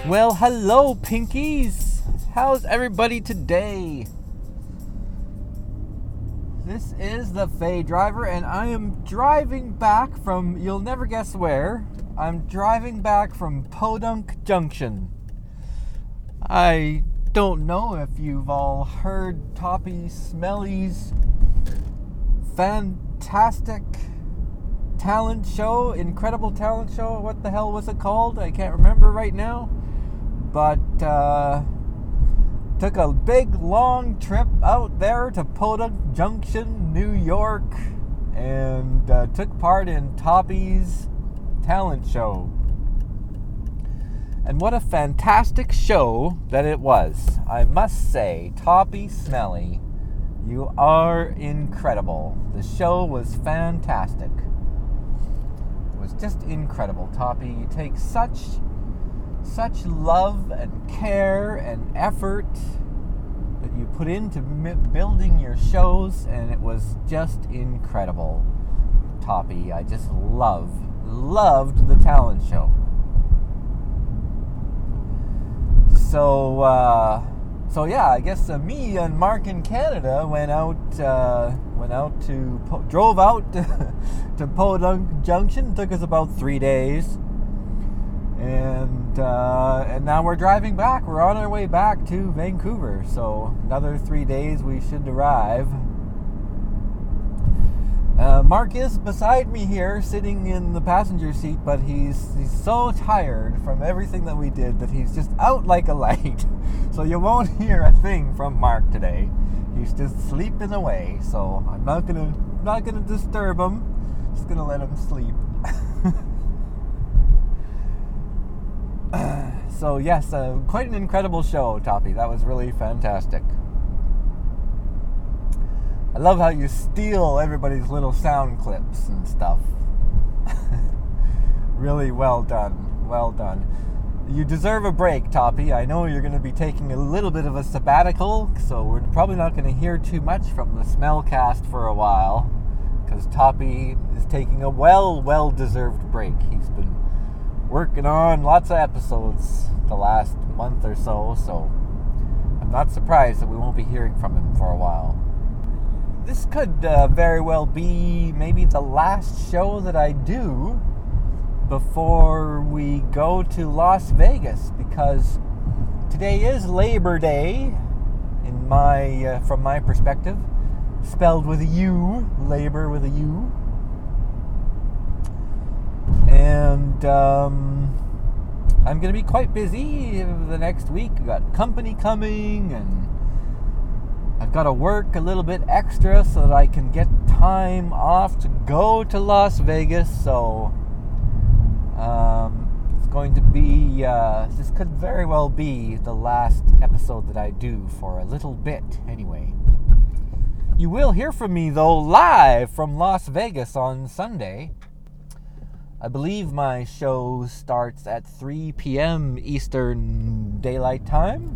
Well, hello, Pinkies! How's everybody today? This is the Faye Driver, and I am driving back from, you'll never guess where. I'm driving back from Podunk Junction. I don't know if you've all heard Toppy Smelly's fantastic talent show, incredible talent show. What the hell was it called? I can't remember right now. But took a big long trip out there to Podunk Junction, New York, and took part in Toppy's talent show. And what a fantastic show that it was. I must say, Toppy Smelly, you are incredible. The show was fantastic. It was just incredible, Toppy. You take such love and care and effort that you put into building your shows, and it was just incredible, Toppy. I just loved the talent show. So yeah, I guess me and Mark in Canada drove out to Podunk Junction. It took us about 3 days. And now we're driving back. We're on our way back to Vancouver. So another 3 days we should arrive. Mark is beside me here, sitting in the passenger seat, but he's so tired from everything that we did that he's just out like a light. So you won't hear a thing from Mark today. He's just sleeping away. So I'm not gonna disturb him. Just gonna let him sleep. So yes, quite an incredible show, Toppy. That was really fantastic. I love how you steal everybody's little sound clips and stuff. Really well done. Well done. You deserve a break, Toppy. I know you're going to be taking a little bit of a sabbatical, so we're probably not going to hear too much from the Smellcast for a while, because Toppy is taking a well-deserved break. He's been working on lots of episodes the last month or so I'm not surprised that we won't be hearing from him for a while. This could very well be maybe the last show that I do before we go to Las Vegas, because today is Labor Day in from my perspective, spelled with a U, labor with a U. And I'm going to be quite busy the next week. We've got company coming, and I've got to work a little bit extra so that I can get time off to go to Las Vegas. So it's going to be, this could very well be the last episode that I do for a little bit anyway. You will hear from me, though, live from Las Vegas on Sunday. I believe my show starts at 3 p.m. Eastern Daylight Time.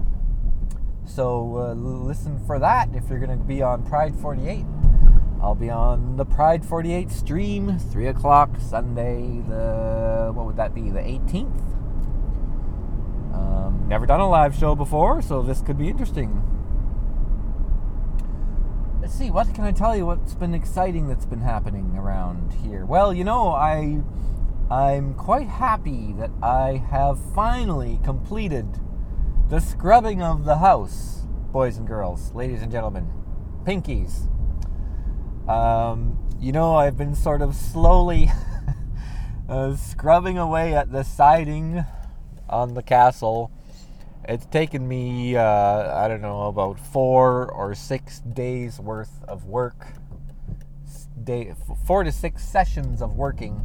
So listen for that if you're going to be on Pride 48. I'll be on the Pride 48 stream, 3 o'clock Sunday, the 18th? Never done a live show before, so this could be interesting. Let's see, what can I tell you? What's been exciting that's been happening around here? Well, I'm quite happy that I have finally completed the scrubbing of the house, boys and girls, ladies and gentlemen, Pinkies. I've been sort of slowly scrubbing away at the siding on the castle. It's taken me, about 4 or 6 days worth of work. 4 to 6 sessions of working.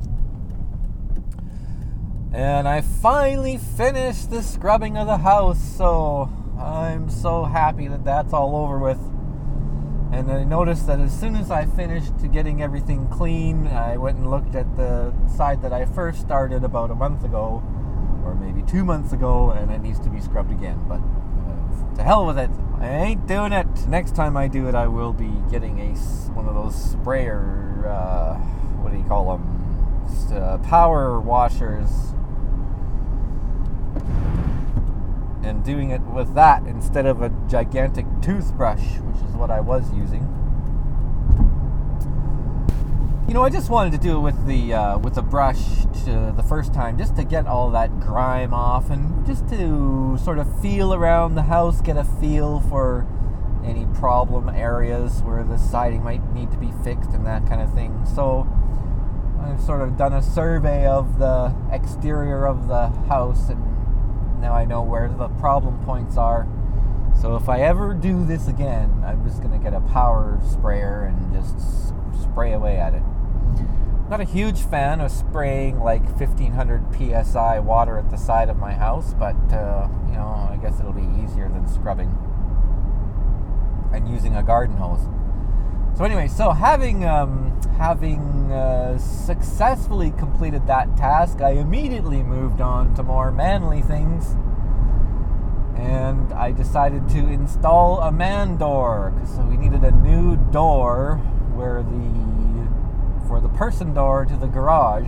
And I finally finished the scrubbing of the house, so I'm so happy that that's all over with. And I noticed that as soon as I finished getting everything clean, I went and looked at the side that I first started about a month ago, or maybe 2 months ago, and it needs to be scrubbed again. But to hell with it. I ain't doing it. Next time I do it, I will be getting one of those sprayer, what do you call them? Power washers. and doing it with that instead of a gigantic toothbrush, which is what I was using. I just wanted to do it with the brush the first time, just to get all that grime off and just to sort of feel around the house, get a feel for any problem areas where the siding might need to be fixed and that kind of thing. So I've sort of done a survey of the exterior of the house, and now I know where the problem points are. So if I ever do this again, I'm just going to get a power sprayer and just spray away at it. Not a huge fan of spraying like 1500 psi water at the side of my house, but I guess it'll be easier than scrubbing and using a garden hose. So anyway, having successfully completed that task, I immediately moved on to more manly things, and I decided to install a man door. So we needed a new door for the person door to the garage,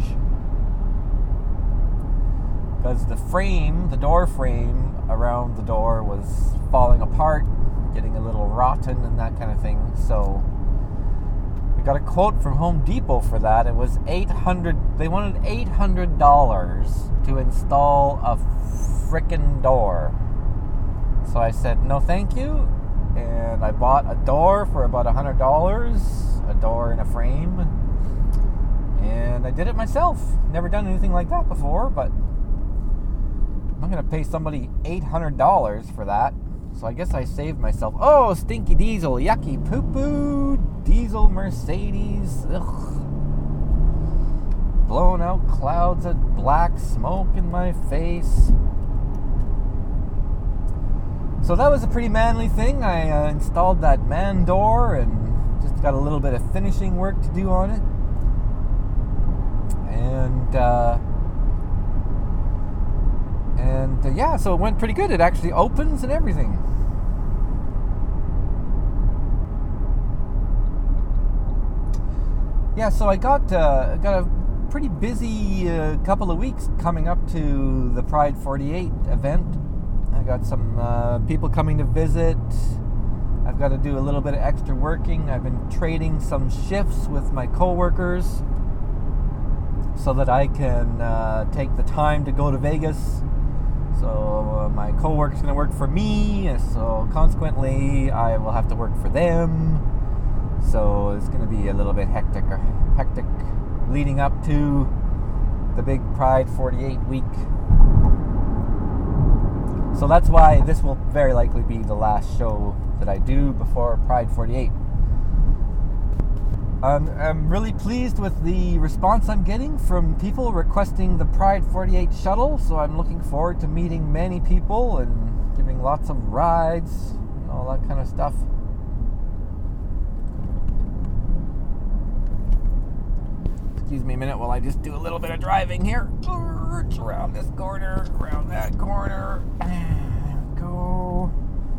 because the door frame around the door was falling apart, getting a little rotten and that kind of thing. So I got a quote from Home Depot for that. It was $800. They wanted $800 to install a frickin' door. So I said no thank you, and I bought a door for about $100, a door in a frame, and I did it myself. Never done anything like that before, but I'm going to pay somebody $800 for that. So I guess I saved myself. Oh, stinky diesel, yucky poo-poo, diesel Mercedes, ugh. Blowing out clouds of black smoke in my face. So that was a pretty manly thing. I installed that man door and just got a little bit of finishing work to do on it. And so it went pretty good. It actually opens and everything. Yeah, so I got a pretty busy couple of weeks coming up to the Pride 48 event. I got some people coming to visit. I've got to do a little bit of extra working. I've been trading some shifts with my coworkers so that I can take the time to go to Vegas. So my coworker's going to work for me, so consequently I will have to work for them. So it's going to be a little bit hectic leading up to the big Pride 48 week. So that's why this will very likely be the last show that I do before Pride 48. I'm really pleased with the response I'm getting from people requesting the Pride 48 shuttle, so I'm looking forward to meeting many people and giving lots of rides and all that kind of stuff. Excuse me a minute while I just do a little bit of driving here. It's around this corner, around that corner. There we go.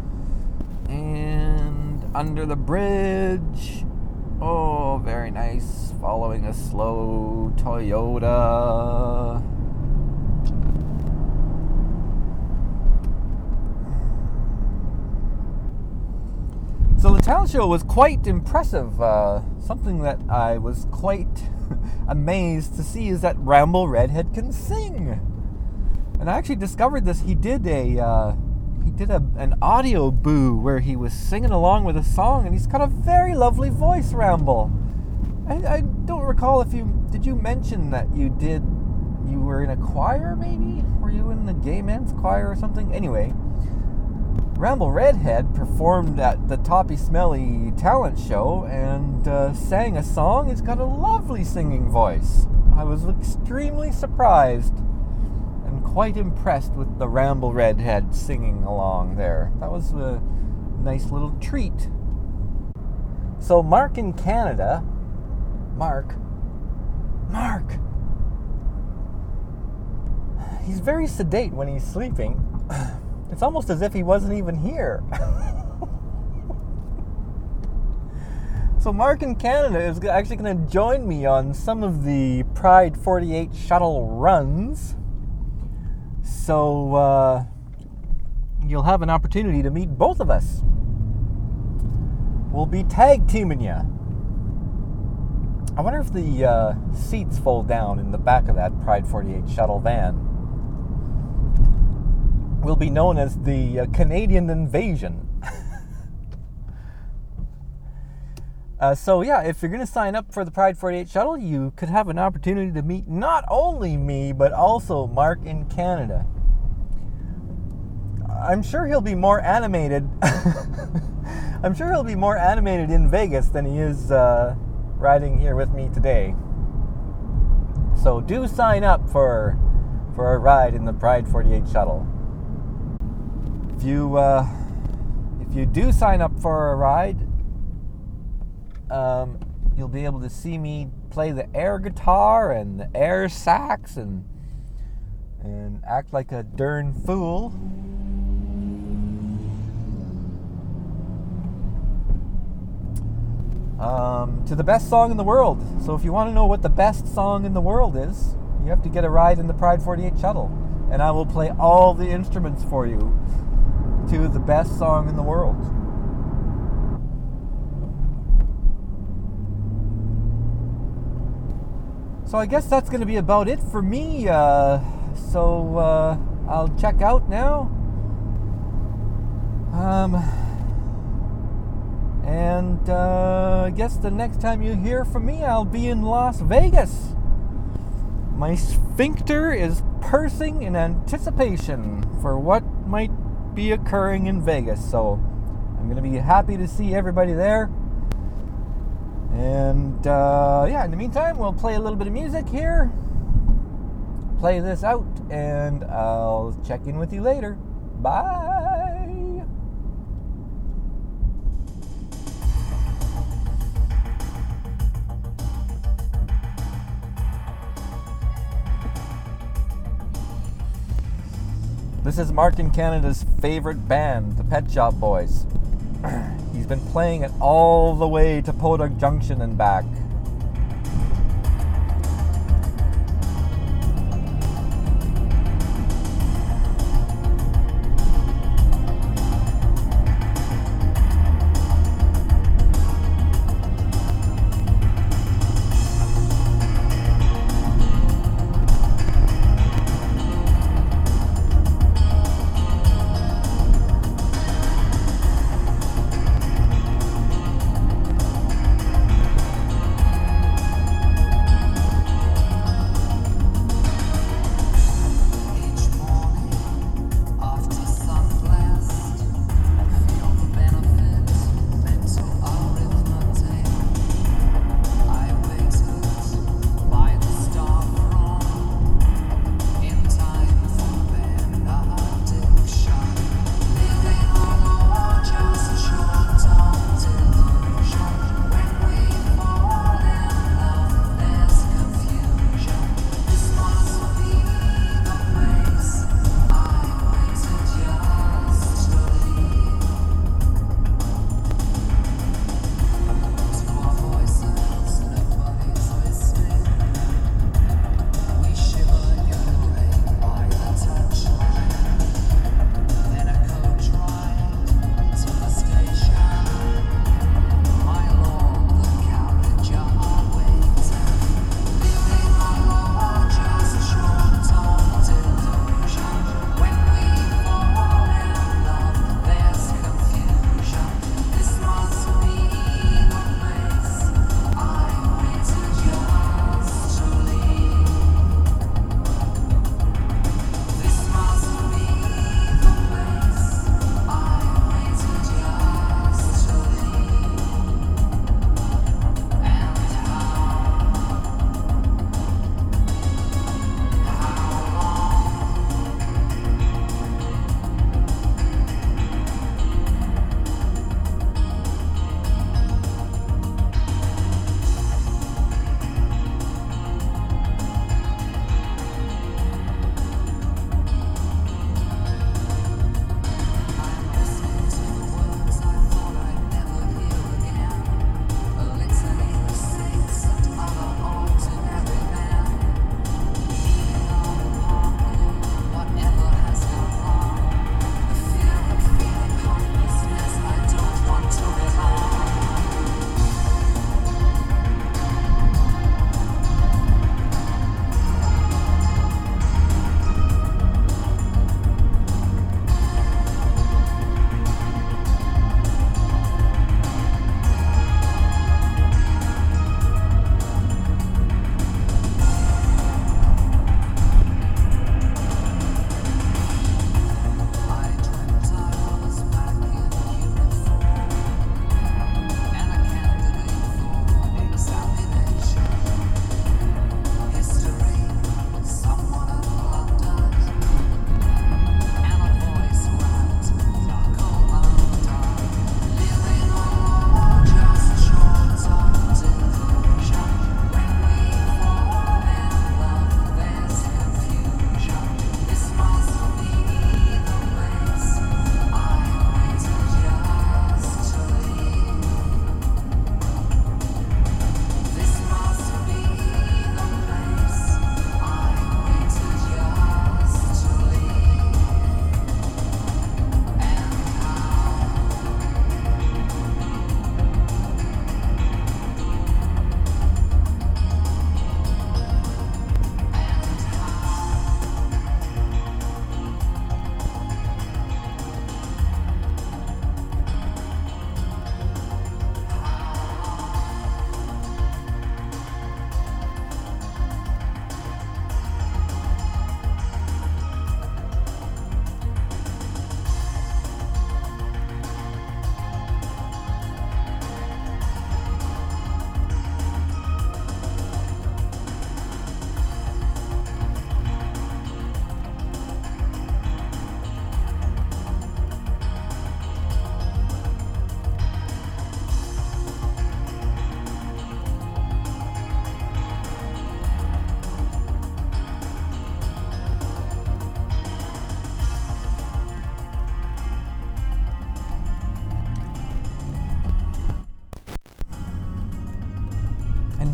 And under the bridge. Oh, very nice. Following a slow Toyota. So the town show was quite impressive. Something that I was quite amazed to see is that Ramble Redhead can sing. And I actually discovered this. He did an audio boo where he was singing along with a song, and he's got a very lovely voice, Ramble. I don't recall did you mention that you were in a choir, maybe? Were you in the gay men's choir or something? Anyway, Ramble Redhead performed at the Toppy Smelly talent show and sang a song. He's got a lovely singing voice. I was extremely surprised and quite impressed with the Ramble Redhead singing along there. That was a nice little treat. So Mark in Canada, Mark, he's very sedate when he's sleeping. It's almost as if he wasn't even here. So Mark in Canada is actually going to join me on some of the Pride 48 shuttle runs. So you'll have an opportunity to meet both of us. We'll be tag teaming you. I wonder if the seats fold down in the back of that Pride 48 shuttle van. We'll be known as the Canadian Invasion. So yeah, if you're going to sign up for the Pride 48 shuttle, you could have an opportunity to meet not only me, but also Mark in Canada. I'm sure he'll be more animated. I'm sure he'll be more animated in Vegas than he is riding here with me today. So do sign up for a ride in the Pride 48 shuttle. If you do sign up for a ride, you'll be able to see me play the air guitar and the air sax and act like a darn fool. To the best song in the world. So if you want to know what the best song in the world is, you have to get a ride in the Pride 48 shuttle. And I will play all the instruments for you to the best song in the world. So I guess that's going to be about it for me. So I'll check out now. And I guess the next time you hear from me, I'll be in Las Vegas. My sphincter is pursing in anticipation for what might be occurring in Vegas. So I'm going to be happy to see everybody there. And yeah, in the meantime, we'll play a little bit of music here. Play this out, and I'll check in with you later. Bye. This is Mark in Canada's favorite band, the Pet Shop Boys. He's been playing it all the way to Podunk Junction and back.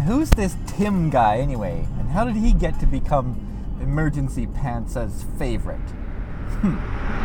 who's this Tim guy anyway? And how did he get to become Emergency Pantsa's favorite?